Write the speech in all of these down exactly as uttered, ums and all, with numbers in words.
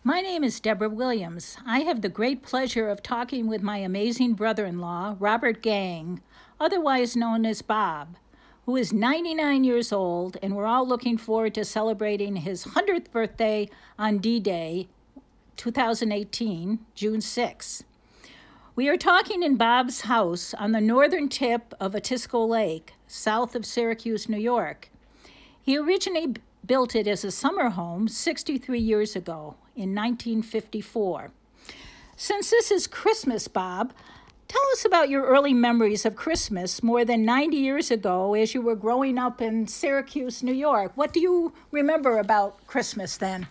My name is Deborah Williams. I have the great pleasure of talking with my amazing brother in law, Robert Gang, otherwise known as Bob, who is ninety-nine years old, and we're all looking forward to celebrating his one hundredth birthday on D Day, two thousand eighteen, June sixth. We are talking in Bob's house on the northern tip of Atisco Lake, south of Syracuse, New York. He originally built it as a summer home sixty-three years ago in nineteen fifty-four. Since this is Christmas, Bob, tell us about your early memories of Christmas more than ninety years ago as you were growing up in Syracuse, New York. What do you remember about Christmas then?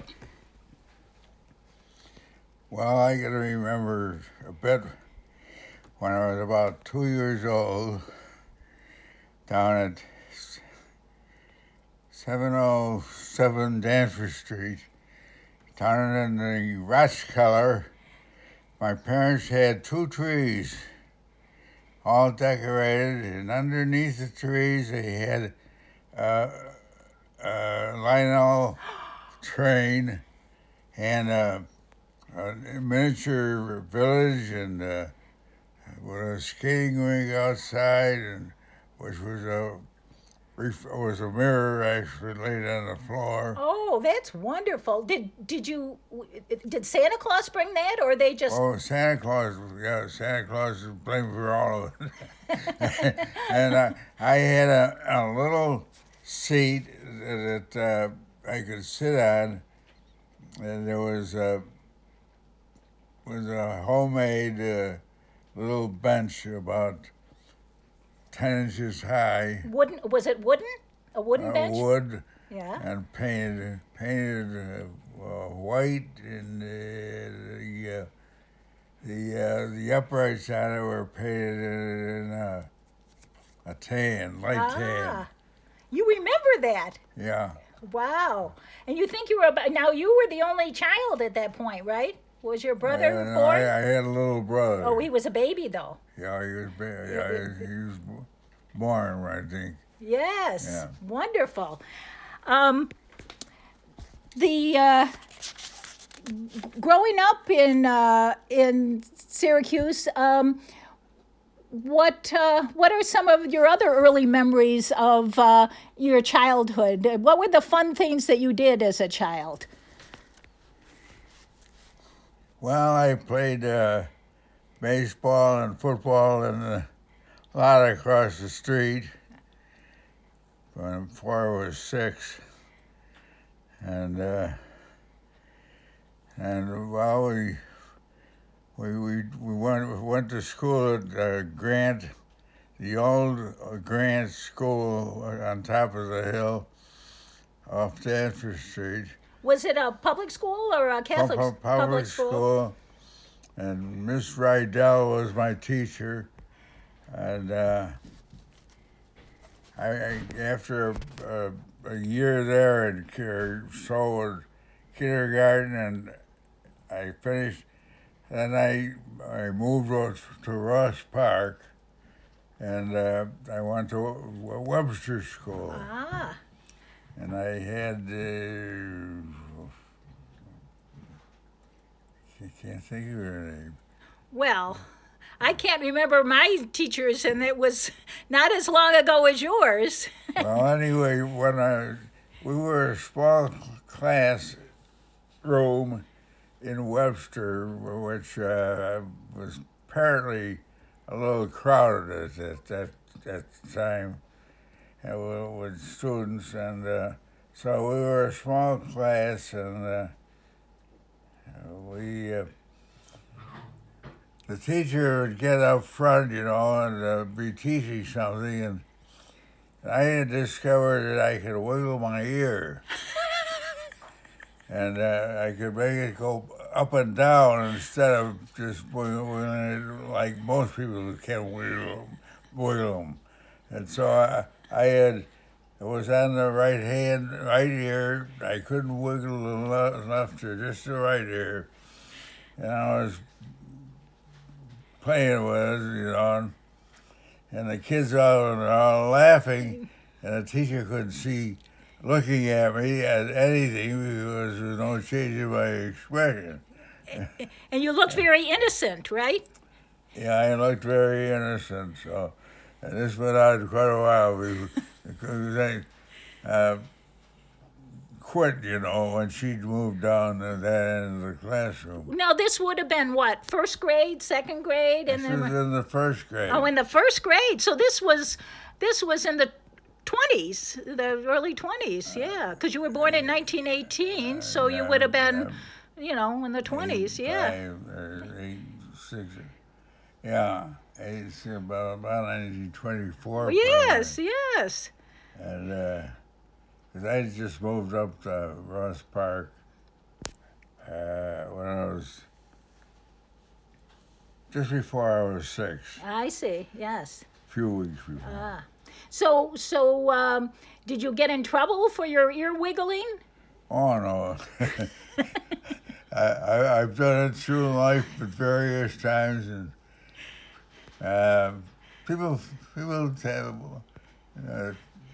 Well, I can remember a bit when I was about two years old down at seven oh seven Danforth Street, down in the Rathskeller. My parents had two trees, all decorated, and underneath the trees they had uh, a Lionel train and a, a miniature village and uh, with a skating rink outside, and which was a was a mirror actually laid on the floor. Oh, that's wonderful. Did did you did Santa Claus bring that, or they just? Oh, Santa Claus! Yeah, Santa Claus is blamed for all of it. And I, I had a, a little seat that uh, I could sit on, and there was a was a homemade uh, little bench about ten inches high. Wooden? Was it wooden? A wooden uh, bench? Wood. Yeah. And painted painted uh, uh, white, and uh, the uh, the uh, the uprights on it were painted in a, a tan, light ah, tan. You remember that? Yeah. Wow. And you think you were about, now you were the only child at that point, right? Was your brother Uh, no, born? I, I had a little brother. Oh, he was a baby though. Yeah, he was. ba- Yeah, he, he was born, I think. Yes. Yeah. Wonderful. Um, the uh, growing up in uh, in Syracuse, um, what uh, what are some of your other early memories of uh, your childhood? What were the fun things that you did as a child? Well, I played uh, baseball and football in the lot across the street when before I was six, and uh, and well, we we we we went we went to school at uh, Grant, the old uh, Grant School on top of the hill, off Danforth Street. Was it a public school or a Catholic Pub- public, public school? school, and Miss Rydell was my teacher, and uh, I, I after a, a, a year there in or so in kindergarten, and I finished. Then I I moved to Ross Park, and uh, I went to Webster School. Ah. And I had, uh, I can't think of her name. Well, I can't remember my teachers, and it was not as long ago as yours. Well, anyway, when I, we were a small class room in Webster, which uh, was apparently a little crowded at that, that, that time. Uh, with students, and uh, so we were a small class, and uh, we uh, the teacher would get up front, you know, and uh, be teaching something, and I had discovered that I could wiggle my ear, and uh, I could make it go up and down instead of just wiggling it like most people can wiggle, wiggle them, and so I. I had, it was on the right hand, right ear. I couldn't wiggle enough to just the right ear. And I was playing with it, you know, and the kids all were all laughing, and the teacher couldn't see looking at me at anything because there was no change in my expression. And you looked very innocent, right? Yeah, I looked very innocent, so and this went on quite a while because I uh, quit, you know, when she'd moved down to that end of the classroom. Now, this would have been what, first grade, second grade? This And was then, in the first grade. oh, in the first grade. So this was this was in the twenties, the early twenties, yeah, because you were born in nineteen eighteen, so you would have been, you know, in the twenties, yeah. Five, or eight, six, yeah, it's about, about nineteen twenty-four. Yes, yes. And uh, 'cause I just moved up to Ross Park uh, when I was, just before I was six, I see, yes. a few weeks before. Ah. So, so um, did you get in trouble for your ear wiggling? Oh, no. I, I, I've done it through life at various times, and uh, people people tell, uh,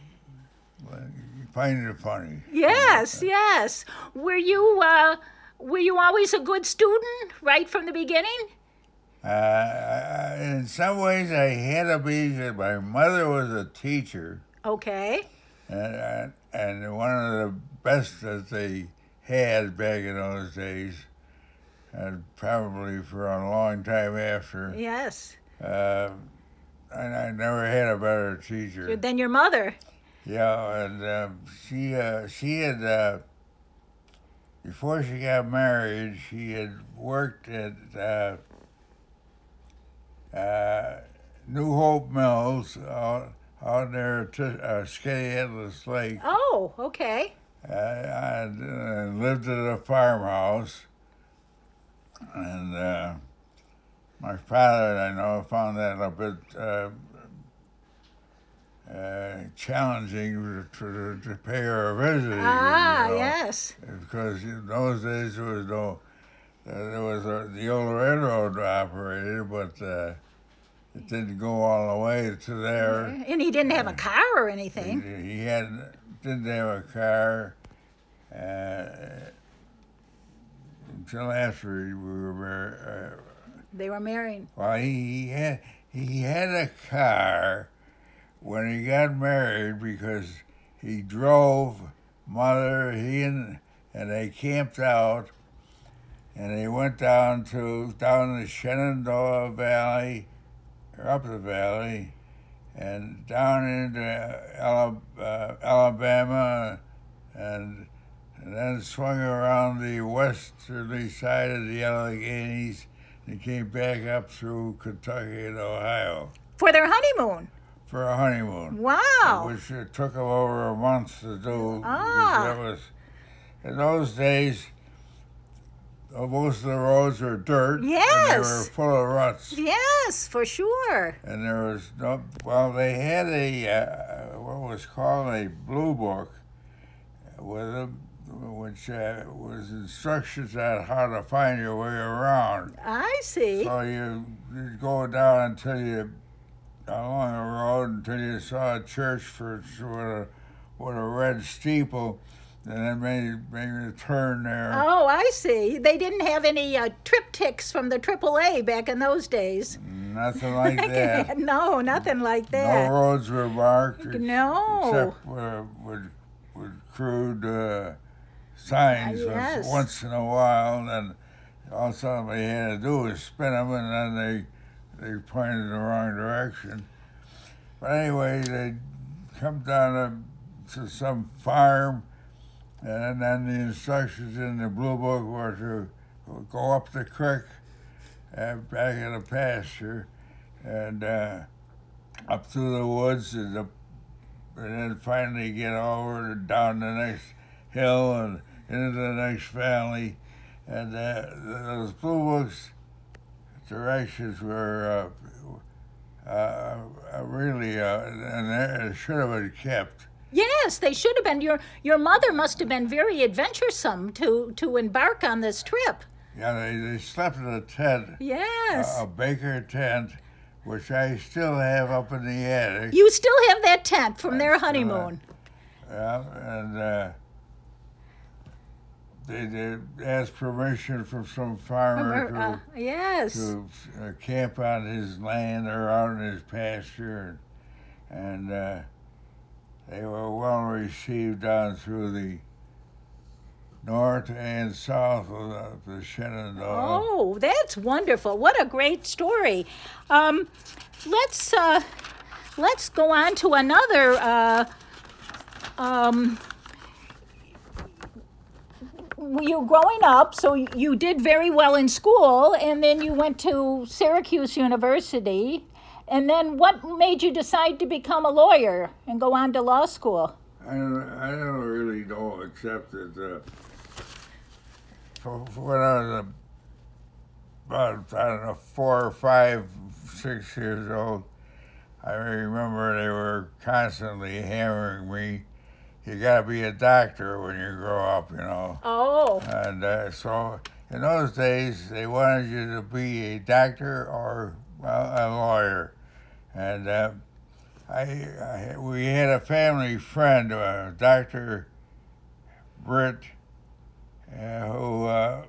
find it funny. Yes, yes. Were you uh, were you always a good student right from the beginning? Uh, I, in some ways, I had to be. My mother was a teacher, Okay. and and, and one of the best that they had back in those days, and probably for a long time after. Yes. Uh, and I never had a better teacher. Than your mother. Yeah, and um, she uh, she had uh, before she got married, she had worked at uh, uh, New Hope Mills out, out there at uh, Skaneateles Lake. Oh, okay. Uh, I uh, lived at a farmhouse, and uh, my father, I know, found that a bit uh, uh, challenging to, to pay her a visit. Ah, you know, yes. because in those days there was no, uh, there was a, the old railroad operated, but uh, it didn't go all the way to there. And he didn't have a car or anything. He, he had didn't have a car uh, until after we were married. Uh, They were married. well, he, he had he had a car when he got married because he drove mother, he and and they camped out, and they went down to down the Shenandoah Valley, or up the valley, and down into Ala- uh, Alabama, and, and then swung around the westerly side of the Alleghenies and came back up through Kentucky and Ohio For their honeymoon. for a honeymoon. Wow. Which it took them over a month to do. Ah. Because it was, in those days, uh, most of the roads were dirt. Yes. And they were full of ruts. Yes, for sure. And there was no, well, they had a, uh, what was called a blue book with them, which uh, was instructions on how to find your way around. I see. So you, you'd go down until you, along the road until you saw a church for, with a, with a red steeple, and then maybe, maybe a turn there. Oh, I see. They didn't have any uh, triptychs from the triple A back in those days. Nothing like that. No, nothing like No that. roads were marked. ex- No. Except uh, with, with crude uh, signs Uh, yes. once, once in a while, and all somebody had to do was spin them, and then they they pointed in the wrong direction. But anyway, they come down to, to some farm, and then the instructions in the blue book were to go up the creek, uh, back in the pasture, and uh, up through the woods, and, up, and then finally get over and down the next hill and into the next valley. And uh, those blue books directions were uh, uh, uh, really, uh, and it should have been kept. Yes, they should have been. Your your mother must have been very adventuresome to, to embark on this trip. Yeah, they, they slept in a tent, Yes. a, a Baker tent, which I still have up in the attic. You still have that tent from their still honeymoon. Yeah, and uh, they, they asked permission from some farmer From her, uh, to, yes. to uh, camp on his land or out in his pasture, and, and uh, they were well received down through the north and south of the, the Shenandoah. Oh, that's wonderful. What a great story. Um, let's uh, let's go on to another. Uh, um, you growing up, so you did very well in school, and then you went to Syracuse University. And then what made you decide to become a lawyer and go on to law school? I don't, I don't really know, except that uh, for, for when I was about, I don't know, four or five, six years old, I remember they were constantly hammering me, you gotta be a doctor when you grow up, you know. Oh. And uh, so in those days, they wanted you to be a doctor or, well, a lawyer. And uh, I, I, we had a family friend, uh, Doctor Britt, uh, who uh,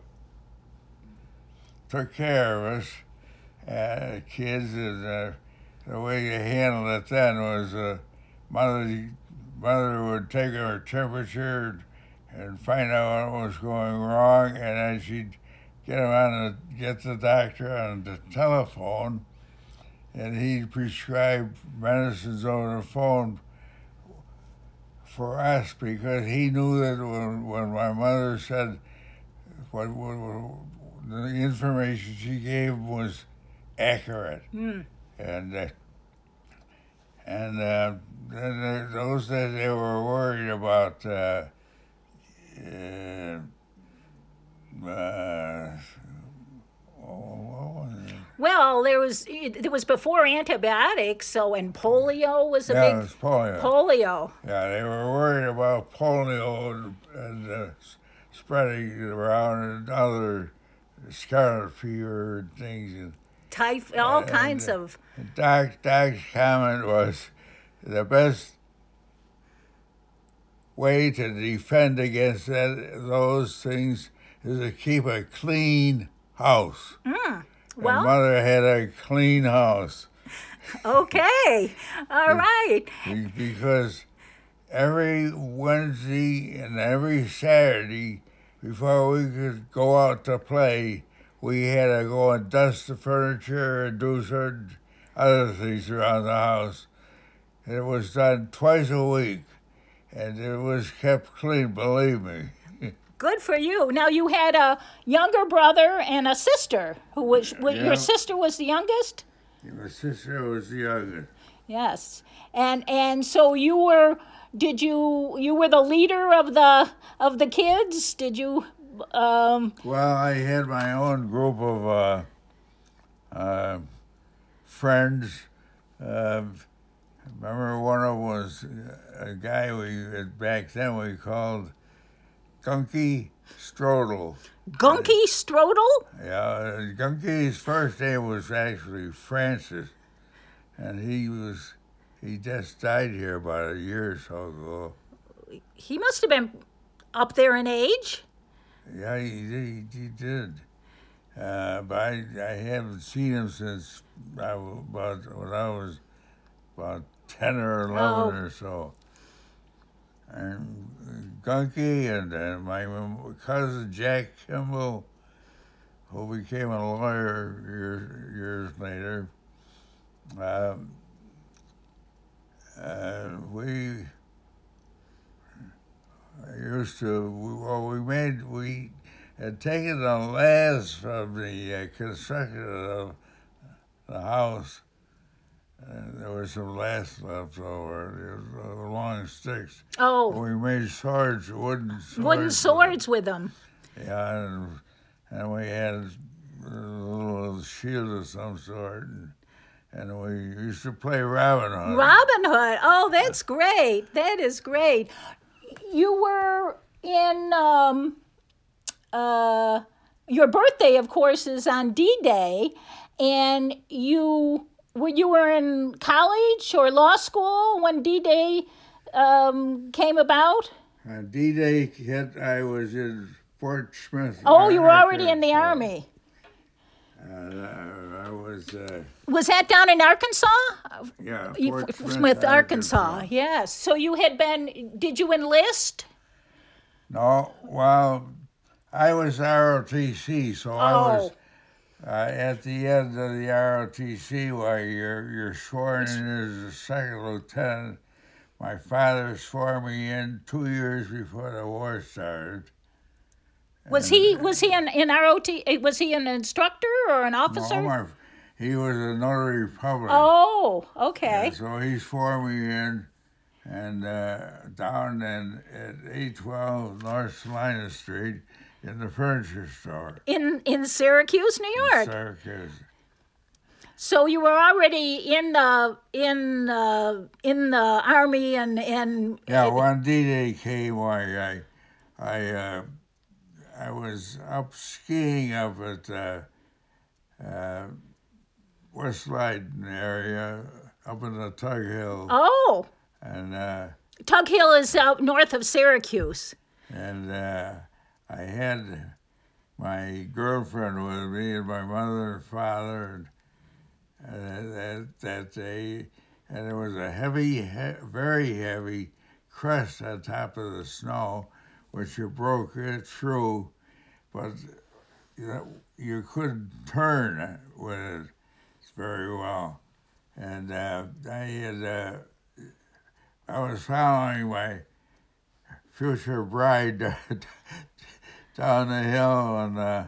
took care of us, uh, kids, and uh, the way you handled it then was uh, mother, mother would take our temperature and find out what was going wrong, and then she'd get him on the, get the doctor on the telephone, and he prescribed medicines over the phone for us because he knew that when, when my mother said what, what, what the information she gave was accurate. Mm. And uh, and uh, then there, those that they were worried about uh, uh, uh, oh, Well, there was it was before antibiotics, so and polio was a yeah, big it was polio. polio. Yeah, they were worried about polio and, and uh, spreading it around and other scarlet fever and things. And, Typh- all and, kinds uh, of. Doc, Doc's comment was the best way to defend against that, those things is to keep a clean house. Mm. And Well, Mother had a clean house. okay, all right. Because every Wednesday and every Saturday, before we could go out to play, we had to go and dust the furniture and do certain other things around the house. And it was done twice a week, and it was kept clean, believe me. Good for you. Now you had a younger brother and a sister who was, was Yeah. your sister was the youngest? My sister was the youngest. Yes. And and so you were did you you were the leader of the of the kids? Did you um Well, I had my own group of uh, uh, friends. Uh, remember, one of them was a guy we back then we called Gunky Strodel. Gunky Strodel? Yeah, Gunky's first name was actually Francis, and he was he just died here about a year or so ago. He must have been up there in age. Yeah, he he, he did. Uh, but I, I haven't seen him since I was about when I was about ten or eleven Oh. or so. And Gunky and uh, my cousin Jack Kimball, who became a lawyer years, years later, um, uh, we used to, we, well, we made, we had taken the laths from the uh, construction of the house. And there was some laths left over, uh, long sticks. Oh, We made swords, wooden swords. wooden swords with them. Yeah, and, and we had a little shield of some sort, and, and we used to play Robin Hood. Robin Hood. Oh, that's great. That is great. You were in um uh your birthday, of course, is on D-Day, and you were you were in college or law school when D-Day um, came about? Uh, D-Day hit, I was in Fort Smith. Oh, you were already in the Arkansas. Army. Uh, I was, uh, Was that down in Arkansas? yeah, You- Fort F- Smith, Smith, Arkansas. Arkansas. Yes. So you had been, did you enlist? No, well, I was R O T C, so I was Oh. uh, at the end of the R O T C while you're, you're sworn in as a second lieutenant. My father swore me in two years before the war started. Was he was he an in R O T? Was he an instructor or an officer? No, my, he was a notary public. Oh, okay. And so he swore me in, and uh, down in, at eight twelve North Salina Street in the furniture store. In in Syracuse, New York. Syracuse. So you were already in the in the in the army and and Yeah, when D-Day came, I I I, uh, I was up skiing up at uh, uh, West Leyden area, up in the Tug Hill, oh, and uh, Tug Hill is out north of Syracuse. and uh, I had my girlfriend with me and my mother and father, and uh, that that day, and there was a heavy, he- very heavy crust on top of the snow, which you broke it through, but you know, you couldn't turn with it very well. And uh, I had, uh, I was following my future bride down the hill, and uh,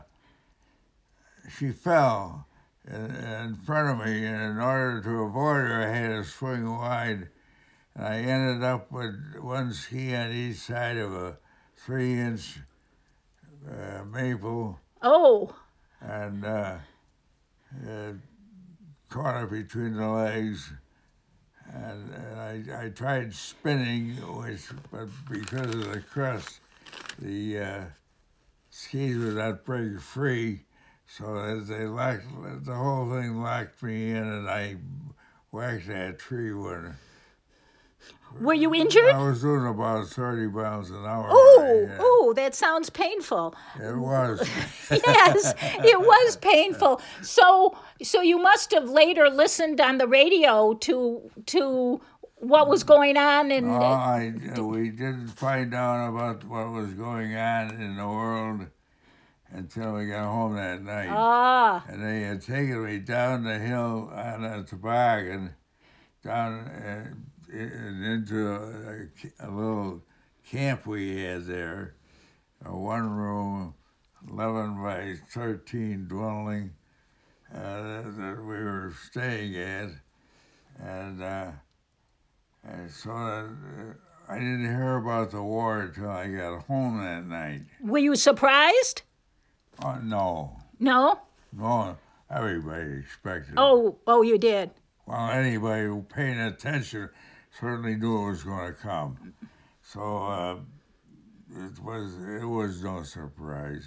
she fell in, in front of me, and in order to avoid her, I had to swing wide, and I ended up with one ski on each side of a three-inch uh, maple, Oh, and uh, uh, caught it between the legs. And, and I, I tried spinning, which, but because of the crust, the uh, skis would not break free, so as they locked, the whole thing locked me in, and I whacked that tree with it. were you injured? I was doing about thirty miles an hour. Oh, yeah. oh, that sounds painful. It was. Yes, it was painful. So, so you must have later listened on the radio to to what was going on, and Oh, I, we didn't find out about what was going on in the world until we got home that night. ah, And they had taken me down the hill on a toboggan, down uh, in- into a, a little camp we had there, a one-room, eleven by thirteen dwelling uh, that we were staying at, and, uh, and so uh, I didn't hear about the war until I got home that night. were you surprised? Oh, no, No. no, everybody expected it. Oh, oh, you did. Well, anybody who paid attention certainly knew it was going to come. So uh, it was it was no surprise.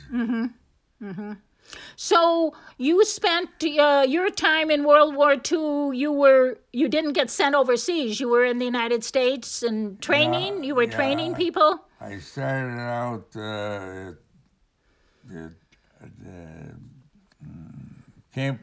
So you spent uh, your time in World War Two. You were you didn't get sent overseas. You were in the United States and training. Yeah, you were yeah. training people. I started out uh, at, at, at uh, mm, Camp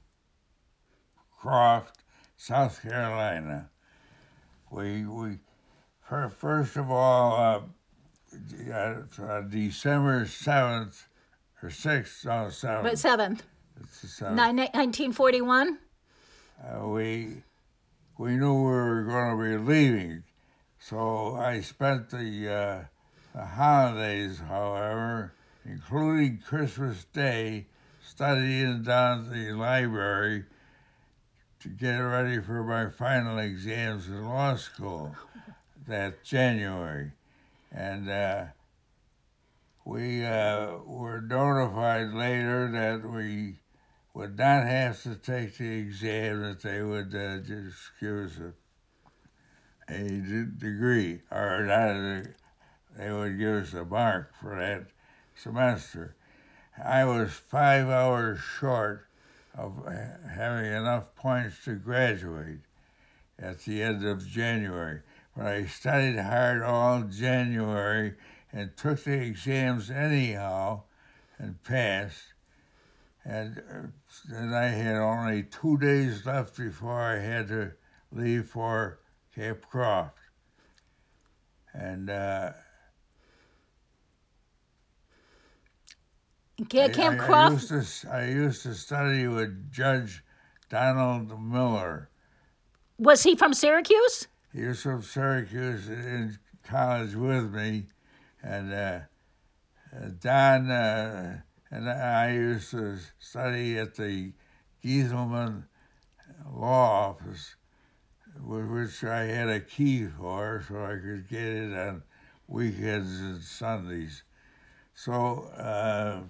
Croft, South Carolina. We we fir- first of all uh, yeah, uh, December seventh or sixth, no seventh. But seventh, It's the seventh. nineteen forty-one. Uh, we we knew we were going to be leaving, so I spent the uh, the holidays, however, including Christmas Day, studying down at the library to get ready for my final exams in law school that January, and uh, we uh, were notified later that we would not have to take the exam, that they would uh, just give us a, a d- degree, or not a, they would give us a mark for that semester. I was five hours short of ha- having enough points to graduate at the end of January. but I studied hard all January and took the exams anyhow and passed. And then I had only two days left before I had to leave for Cape Croft. And uh, Camp I, I, Croft. I, used to, I used to study with Judge Donald Miller. Was he from Syracuse? He was from Syracuse in college with me. And uh, Don uh, and I used to study at the Gieselman Law Office, which I had a key for so I could get it on weekends and Sundays. So uh,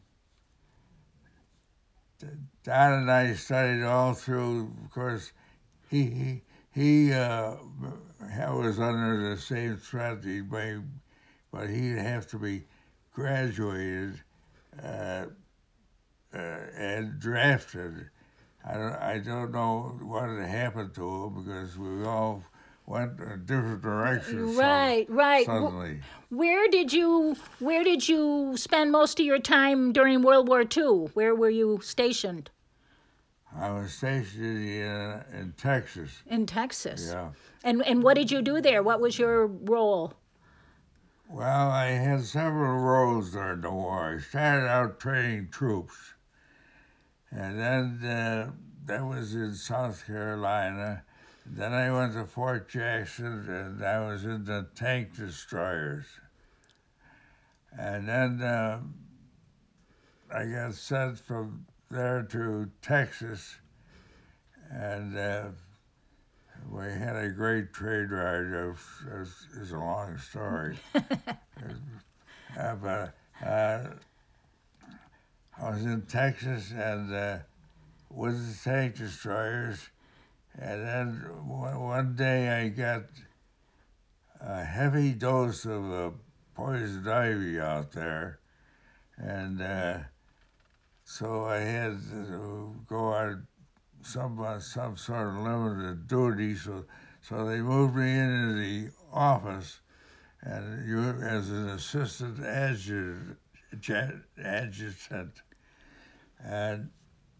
Don and I studied all through. Of course, he he, he uh, was under the same threat, he may, but he'd have to be graduated uh, uh, and drafted. I don't, I don't know what had happened to him because we all went in different directions. Right, so, right. Suddenly. Where did you Where did you spend most of your time during World War Two? Where were you stationed? I was stationed in, in Texas. In Texas. Yeah. And and what did you do there? What was your role? Well, I had several roles during the war. I started out training troops, and then uh, that was in South Carolina. Then I went to Fort Jackson, and I was in the tank destroyers. And then uh, I got sent from there to Texas, and uh, we had a great trade ride. It's a long story. uh, but uh, I was in Texas and uh, with the tank destroyers, and then one, one day I got a heavy dose of uh, poison ivy out there, and uh, so I had to go on some uh, some sort of limited duty. So so they moved me into the office, and you as an assistant adjutant, adjutant, and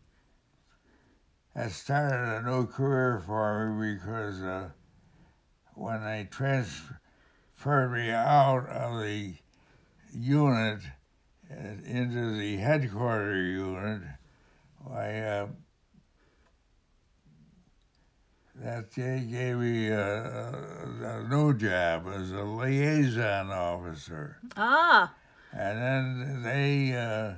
that started a new career for me because uh, when they transferred me out of the unit into the headquarters unit, I uh, that gave me a, a, a new job as a liaison officer. Ah. And then they uh,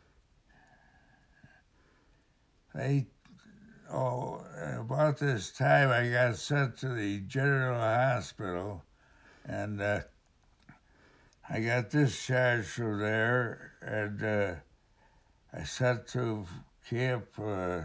they oh about this time I got sent to the General Hospital, and uh, I got discharged from there, and uh, I sent to Camp uh,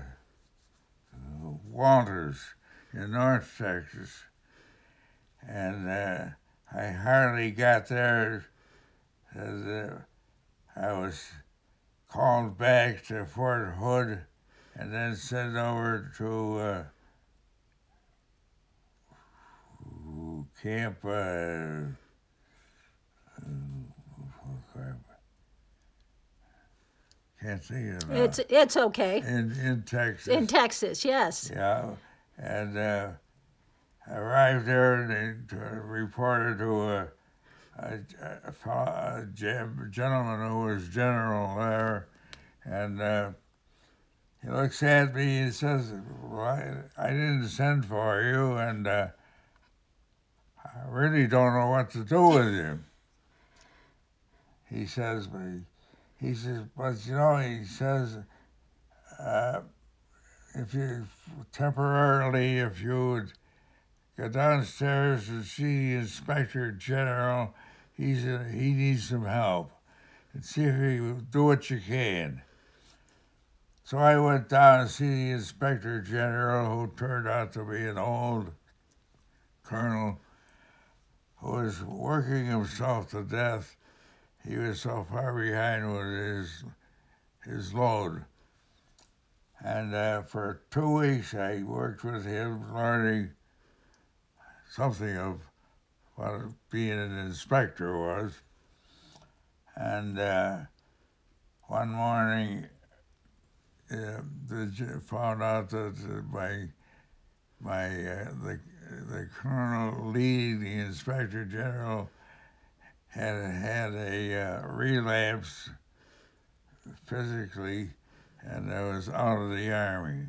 Walters in North Texas, and uh, I hardly got there. Uh, I was called back to Fort Hood, and then sent over to uh, Camp. Uh, Can't think of it. It's it's okay. In in Texas. In Texas, yes. Yeah, and uh, I arrived there and they reported to a, a, a, a gentleman who was general there, and uh, he looks at me and says, well, I, I didn't send for you, and uh, I really don't know what to do with you. He says, but he, he says, but you know, he says, uh, if you temporarily, if you would go downstairs and see the Inspector General, he's a, he needs some help, and see if you do what you can. So I went down and see the Inspector General, who turned out to be an old colonel who was working himself to death. He was so far behind with his his load. And uh, for two weeks I worked with him learning something of what being an inspector was. And uh, one morning, uh, the, found out that my my uh, the the colonel leading the inspector general had had a uh, relapse physically, and I was out of the army.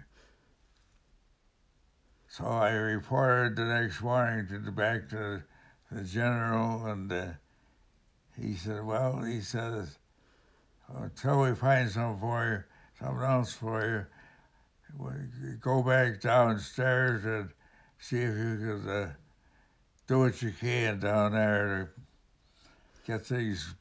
So I reported the next morning to the back to the general, and uh, he said, "Well," he says, "until we find something for you, something else for you, we go back downstairs and see if you could uh, do what you can down there to get things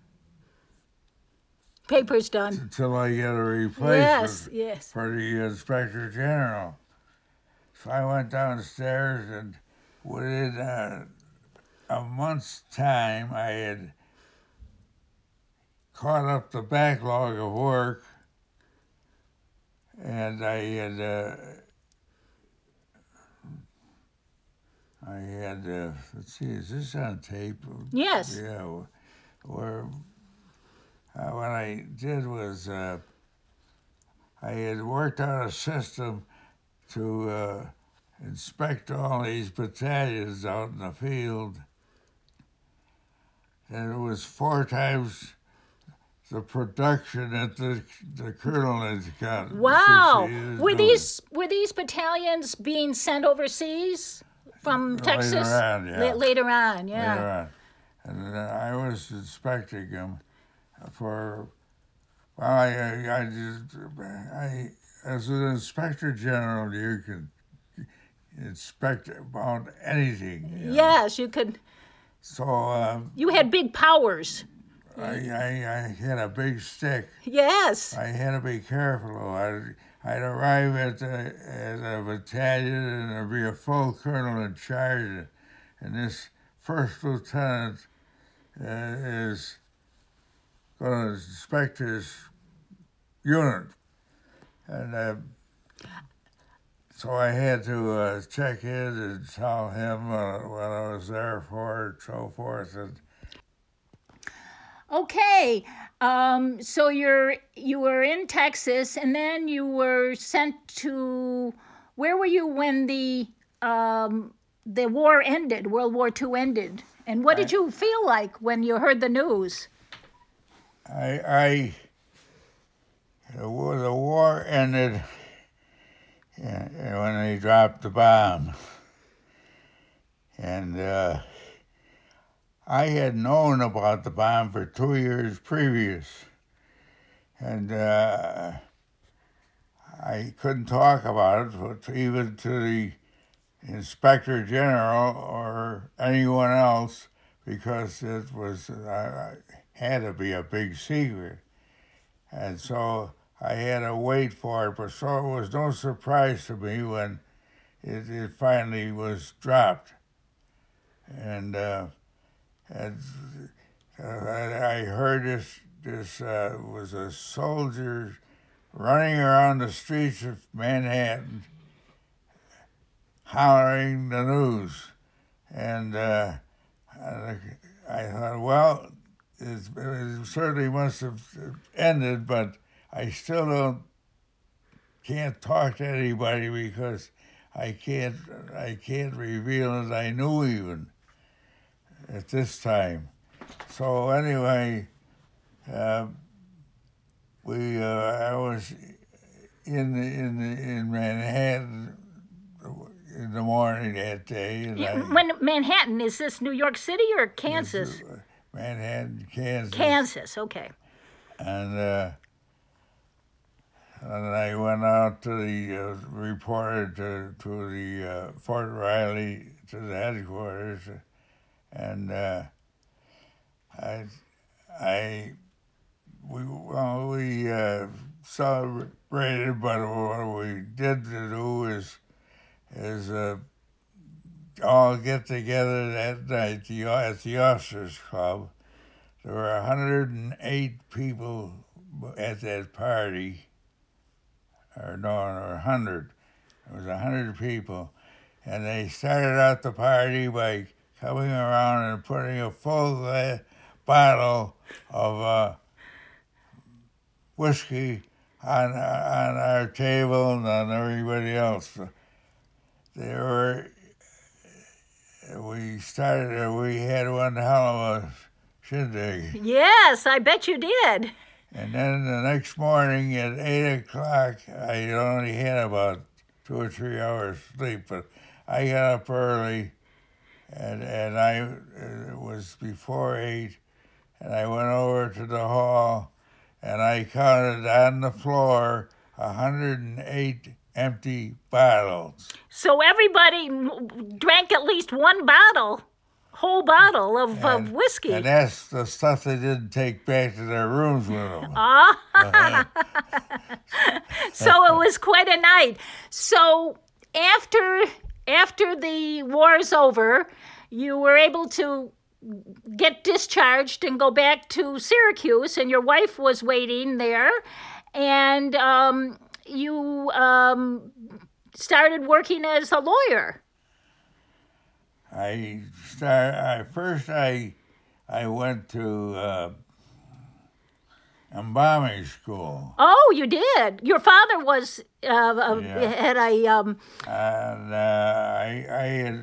papers done until I get a replacement yes, yes. for the inspector general." So I went downstairs, and within uh, a month's time, I had caught up the backlog of work, and I had uh, I had uh, let's see, is this on tape? Yes. Yeah. Where uh, what I did was uh, I had worked out a system to uh, inspect all these battalions out in the field, and it was four times the production that the the colonel had got. Wow! Were doing. these were these battalions being sent overseas from Later Texas? on, yeah. La- later on, yeah. Later on. And uh, I was inspecting them for, well, I, I, I just, I, as an inspector general, you can inspect about anything. You know? Yes, you could. So um, You had big powers. I, I, I had a big stick. Yes. I had to be careful. I'd, I'd arrive at, the, at a battalion, and there'd be a full colonel in charge, and this first lieutenant uh, is going to inspect his unit. And uh, so I had to uh, check in and tell him uh, what I was there for and so forth. And Okay. Um, so you're you were in Texas, and then you were sent to. Where were you when the um, the war ended? World War Two ended, and what did I- you feel like when you heard the news? I, I the war, the war ended uh, when they dropped the bomb. And uh, I had known about the bomb for two years previous. And uh, I couldn't talk about it to, even to the inspector general or anyone else, because it was uh, had to be a big secret. And so I had to wait for it, but so it was no surprise to me when it, it finally was dropped. And, uh, and uh, I heard this, this uh, was a soldier running around the streets of Manhattan hollering the news. And uh, I thought, well, it, it certainly must have ended, but I still don't can't talk to anybody because I can't I can't reveal it. I knew even at this time. So anyway, uh, we uh, I was in the, in the, in Manhattan in the morning that day, and Yeah, I, when Manhattan, is this New York City or Kansas? Manhattan, Kansas. Kansas, okay. And uh, and I went out to the uh, reported to to the uh, Fort Riley, to the headquarters, and uh, I I we well we uh, celebrated, but what we did to do is is uh, all get together that night the, at the Officers Club. There were one hundred eight people at that party, or no, or one hundred. There was one hundred people, and they started out the party by coming around and putting a full gla- bottle of uh, whiskey on on our table and on everybody else. They were. We started. We had one hell of a shindig. Yes, I bet you did. And then the next morning at eight o'clock, I only had about two or three hours sleep, but I got up early, and and I it was before eight, and I went over to the hall, and I counted on the floor one hundred eight empty bottles. So everybody drank at least one bottle, whole bottle of, And, of whiskey. and that's the stuff they didn't take back to their rooms with them. Ah. So it was quite a night. So after after the war's over, you were able to get discharged and go back to Syracuse, and your wife was waiting there, and um, you um, started working as a lawyer. I start. I first I I went to uh, embalming school, Oh, you did. Your father was uh, uh, Yeah. had a um, and uh, I I had,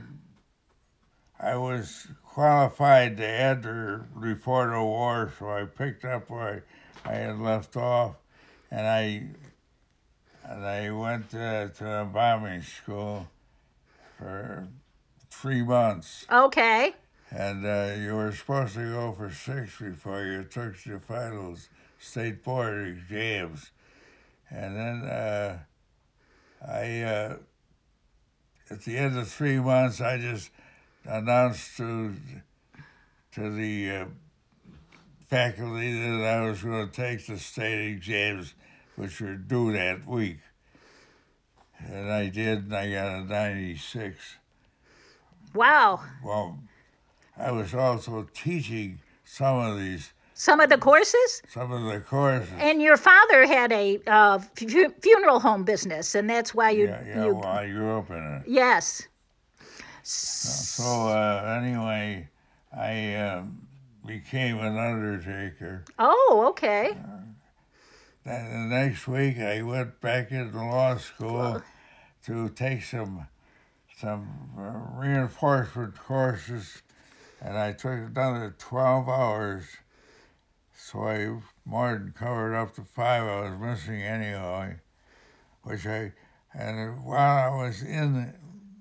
I was qualified to enter before the war, so I picked up where I, I had left off, and I and I went uh, to embalming school for three months. okay. And uh, you were supposed to go for six before you took the final state board exams. And then uh, I, uh, at the end of three months, I just announced to to the uh, faculty that I was going to take the state exams, which were due that week. And I did, and I got a ninety-six. Wow. Well, I was also teaching some of these, Some of the courses? some of the courses. And your father had a uh, fu- funeral home business, and that's why you... yeah, yeah. you Well, I grew up in it. yes. So uh, anyway, I um, became an undertaker. Oh, okay. Then the next week, I went back into law school to take some some uh, reinforcement courses, and I took another twelve hours. So I more than covered up the five I was missing anyway, which I, and while I was in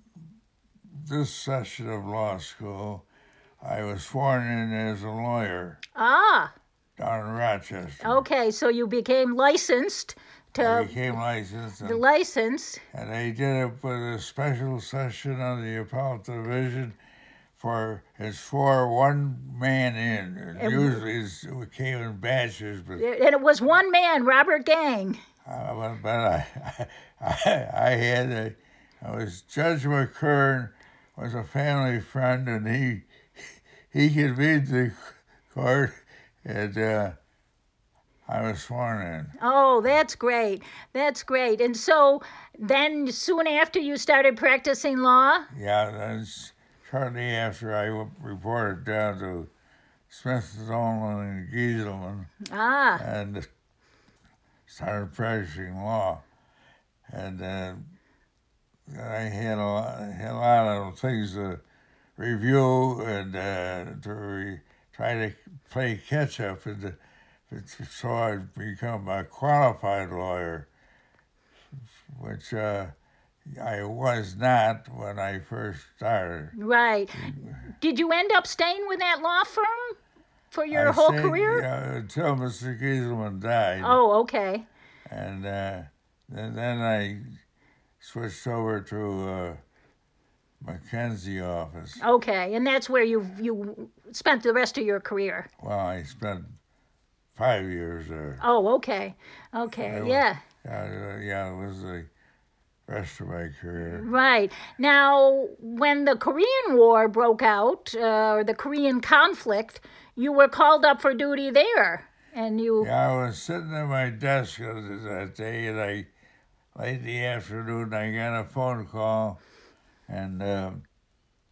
this session of law school, I was sworn in as a lawyer Ah, down in Rochester. okay. So you became licensed I to... became licensed, the and, license. and I did it with a special session on the appellate division for, it's for one man in. And And- usually it's, we came in batches, but And it was one man, Robert Gang. Uh, but, but I, I, I had a, I was Judge McKern was a family friend, and he, he convened the court, and uh, I was sworn in. Oh, that's great. That's great. And so then soon after you started practicing law? Yeah, that's shortly after I w- reported down to Smith, Zolan, and Gieselman, Ah, and started practicing law, and uh, I had a, lot, had a lot of things to review and uh, to re, try to play catch up, and to, so I'd become a qualified lawyer, which uh, I was not when I first started. right. Did you end up staying with that law firm for your I whole stayed, career? uh, until Mister Gieselman died. Oh, okay. And uh, then, then I switched over to uh, Mackenzie office. Okay. And that's where you you spent the rest of your career. Well, I spent five years there. Oh, okay. Okay. was- Yeah. Yeah, yeah, it was the rest of my career. Right. Now, when the Korean War broke out, uh, or the Korean conflict, you were called up for duty there. And you... Yeah, I was sitting at my desk that day, and I, late in the afternoon, I got a phone call, and uh,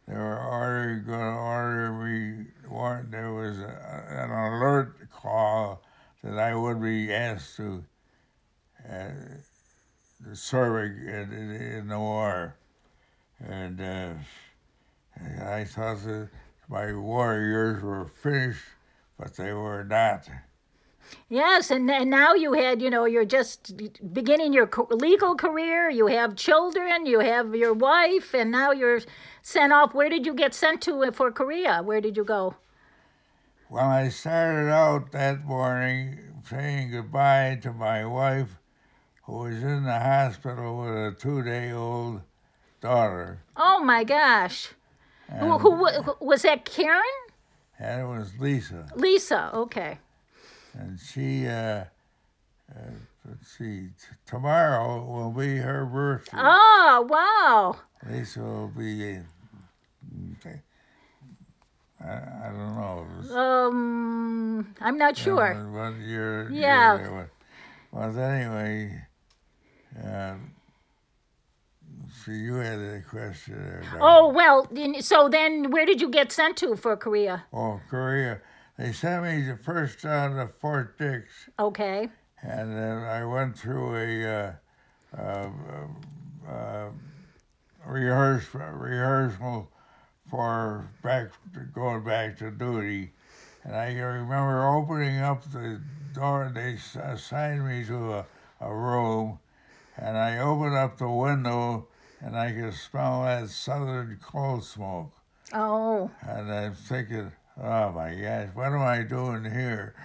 they were ordering, going to order me. One, there was a, an alert call that I would be asked to, uh, to serve in, in, in the war, and uh, I thought that my war years were finished, but they were not. Yes, and, and now you had, you know, you're just beginning your co- legal career. You have children, you have your wife, and now you're sent off. Where did you get sent to for Korea? Where did you go? Well, I started out that morning saying goodbye to my wife, who was in the hospital with a two-day-old daughter. Oh my gosh! Who, who, who was that? Karen? And it was Lisa. Lisa. Okay. And she, uh, uh, let's see, t- tomorrow will be her birthday. Oh wow! Lisa will be, uh, I, I don't know. It was, Um, I'm not sure. uh, what year? Yeah. year it was. Well, anyway, um, see, you had a question there. Doc. Oh well. then- So then, where did you get sent to for Korea? Oh, Korea. They sent me the first down to Fort Dix, Okay. and then I went through a uh, uh, uh, rehearsal, rehearsal for back going back to duty. And I remember opening up the door. They assigned me to a, a room, and I opened up the window, and I could smell that southern coal smoke. Oh. And I'm thinking, oh my gosh, what am I doing here?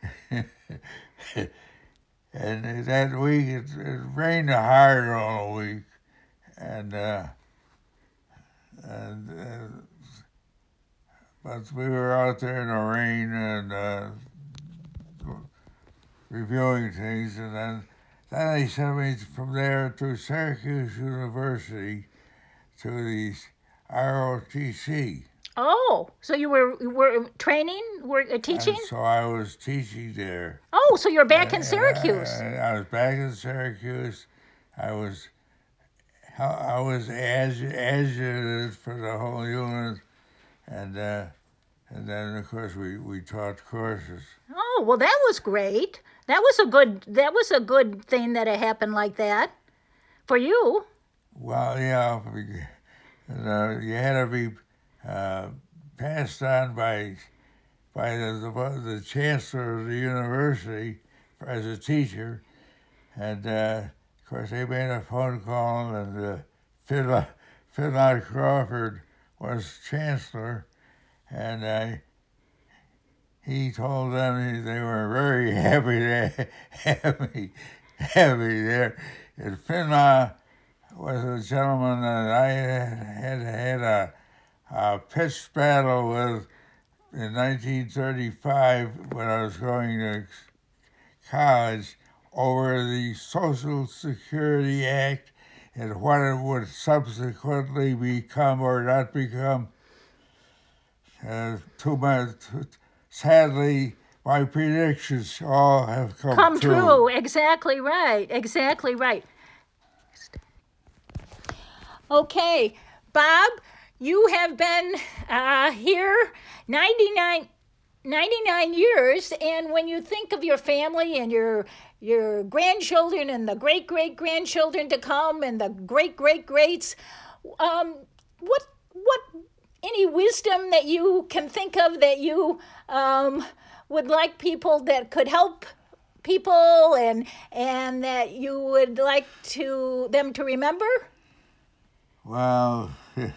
And that week, it, it rained hard all week, and uh, and uh, but we were out there in the rain and uh, reviewing things, and then then they sent me from there to Syracuse University to the R O T C. Oh, so you were you were training, were uh, teaching? And so I was teaching there. Oh, so you're back in And Syracuse. I, I was back in Syracuse. I was I was adjutant for the whole unit, and uh, and then of course we, we taught courses. Oh, well, that was great. That was a good. That was a good thing that it happened like that, for you. Well, yeah, and, uh, you had to be uh, passed on by by the, the the chancellor of the university as a teacher, and uh, of course they made a phone call, and uh, Phil Phil Crawford was chancellor, and uh, he told them they were very happy to have me, have me there. And Finlaw was a gentleman that I had had a, a pitched battle with in nineteen thirty-five when I was going to college over the Social Security Act and what it would subsequently become or not become. Uh, too much. Sadly, my predictions all have come, Come true. true. Exactly right. Exactly right. Okay, Bob, you have been uh, here ninety-nine, ninety-nine years, and when you think of your family and your your grandchildren and the great great grandchildren to come and the great great greats, um, what what any wisdom that you can think of that you um, would like people that could help people and and that you would like to them to remember? Well,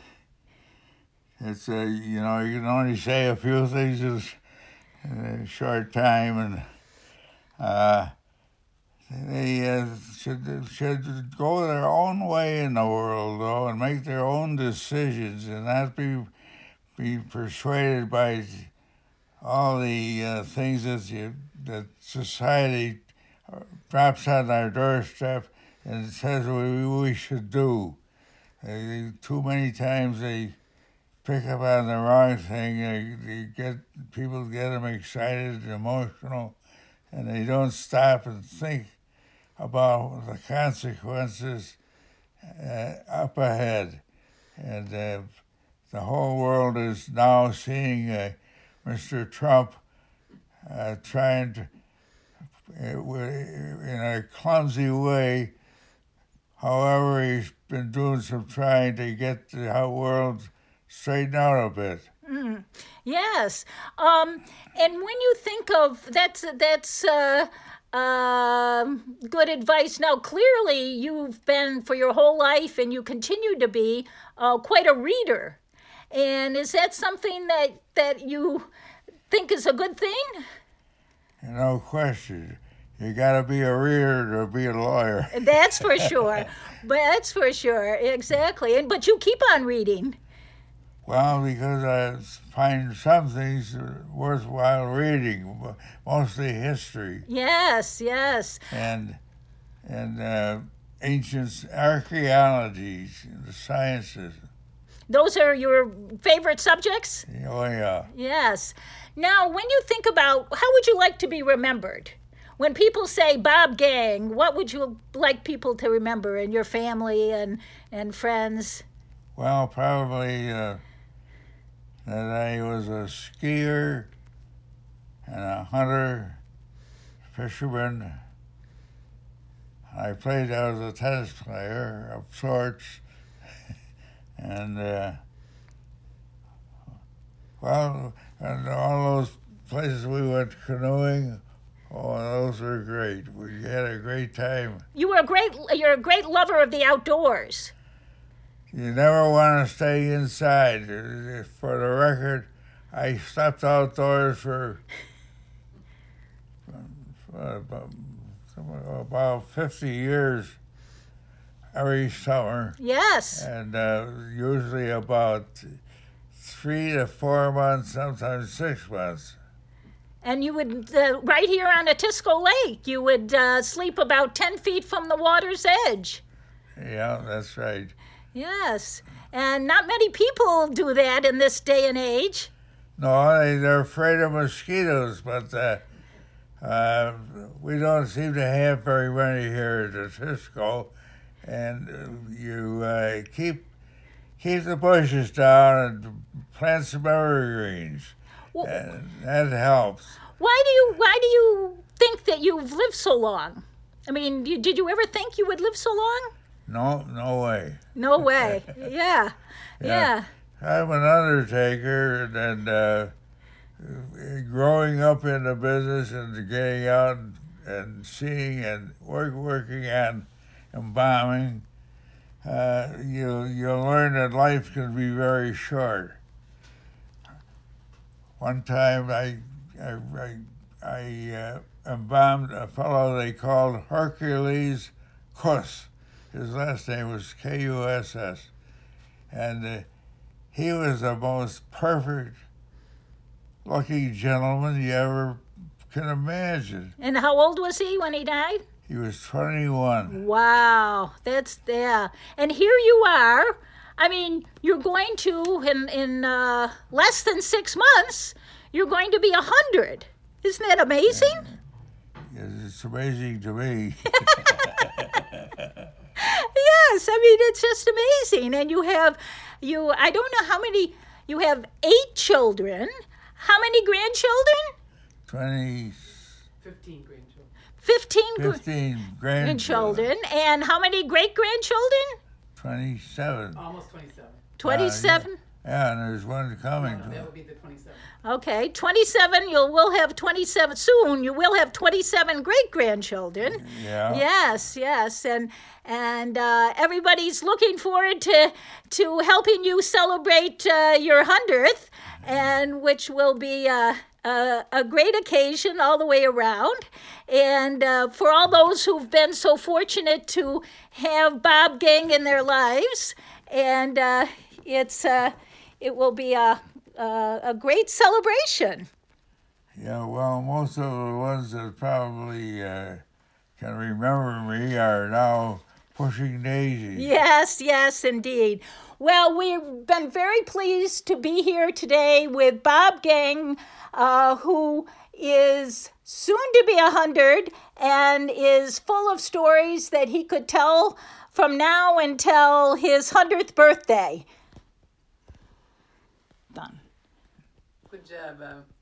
it's uh, you know you can only say a few things in a short time, and uh, they uh, should should go their own way in the world, though, and make their own decisions, and not be be persuaded by all the uh, things that you that society drops on our doorstep and says we we should do. They, too many times they pick up on the wrong thing. They, they get people get them excited and emotional, and they don't stop and think about the consequences uh, up ahead. And uh, the whole world is now seeing uh, Mister Trump uh, trying to, uh, in a clumsy way. However, he's been doing some trying to get the whole world straightened out a bit. Mm. Yes, um, and when you think of that's that's uh, uh, good advice. Now, clearly, you've been for your whole life, and you continue to be uh, quite a reader. And is that something that that you think is a good thing? No question. You got to be a reader to be a lawyer. That's for sure. But that's for sure. Exactly. And but you keep on reading. Well, because I find some things worthwhile reading, mostly history. Yes, yes. And and uh, ancient archaeologies, the sciences. Those are your favorite subjects? Oh, yeah. Yes. Now, when you think about how would you like to be remembered? When people say Bob Gang, what would you like people to remember in your family and, and friends? Well, probably uh, that I was a skier and a hunter, fisherman. I played, I was a tennis player of sorts. And, uh, well, and all those places we went canoeing, oh, those were great. We had a great time. You were a great, you're a great lover of the outdoors. You never want to stay inside. For the record, I slept outdoors for, for about, about fifty years. Every summer. Yes. And uh, usually about three to four months, sometimes six months. And you would, uh, right here on Atisco Lake, you would uh, sleep about ten feet from the water's edge. Yeah, that's right. Yes. And not many people do that in this day and age. No, they, they're afraid of mosquitoes, but uh, uh, we don't seem to have very many here at Atisco. And uh, you uh, keep keep the bushes down and plant some evergreens, well, and that helps. Why do you Why do you think that you've lived so long? I mean, you, did you ever think you would live so long? No, no way. No way. yeah. yeah, yeah. I'm an undertaker, and uh, growing up in the business and getting out and, and seeing and work, working on embalming, uh, you you learn that life can be very short. One time I I I, I uh, embalmed a fellow they called Hercules Kuss. His last name was K U S S, and uh, he was the most perfect looking gentleman you ever can imagine. And how old was he when he died? He was twenty-one. Wow, that's yeah. And here you are. I mean, you're going to in in uh, less than six months. You're going to be a hundred. Isn't that amazing? Uh, it's amazing to me. Yes, I mean it's just amazing. And you have, you I don't know how many. You have eight children. How many grandchildren? Twenty. Fifteen grandchildren. Fifteen, Fifteen grandchildren. And how many great-grandchildren? Twenty-seven. Almost twenty-seven. Twenty-seven? Uh, yeah. yeah, and there's one coming. No, no, that would be the twenty-seven. Okay, twenty-seven, you will have twenty-seven, soon you will have twenty-seven great-grandchildren. Yeah. Yes, yes, and and uh, everybody's looking forward to to helping you celebrate uh, your hundredth, and which will be uh, a, a great occasion all the way around. And uh, for all those who've been so fortunate to have Bob Gang in their lives, and uh, it's uh, it will be a Uh, a great celebration. Yeah, well, most of the ones that probably uh, can remember me are now pushing daisies. Yes, yes, indeed. Well, we've been very pleased to be here today with Bob Gang, uh, who is soon to be a hundred and is full of stories that he could tell from now until his hundredth birthday. job, Bob.